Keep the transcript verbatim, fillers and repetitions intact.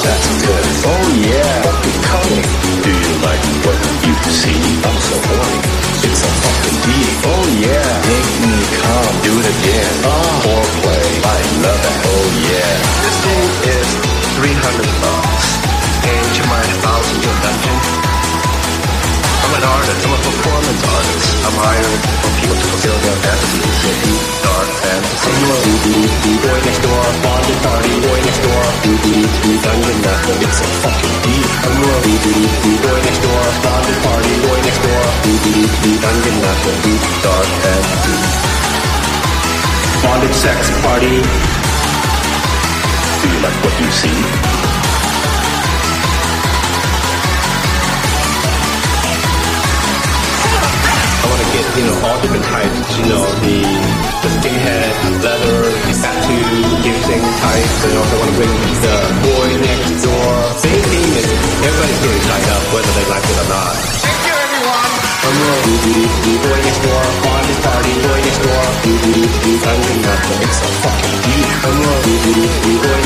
that's good. Oh yeah, fucking coming. Do you like what you see? I'm so horny. It's a fucking beat. Oh yeah, make me come. Do it again. Ah, foreplay. I love that. Oh yeah. This thing is three hundred bucks. And you might thousand your dungeon. I'm an artist. I'm a performance artist. I'm hired for people to fulfill their fantasies. So deep, dark fantasy. Boy next door, bonded party. Boy next door, dungeon master. It's a fucking beat. I'm a boy next door, bonded party. Boy next door, dungeon master. Deep, dark fantasy. Bonded sex party. Do you like what you see? I want to get, you know, all different types, you know, the the skinhead, leather, the tattoo, piercing types, and also want to bring the boy next door. Same thing is everybody's getting tied up, whether they like it or not. Thank you, everyone! I'm the boy next door, bonded party, boy next door, dungeon master, it's a fucking beat. I'm the boy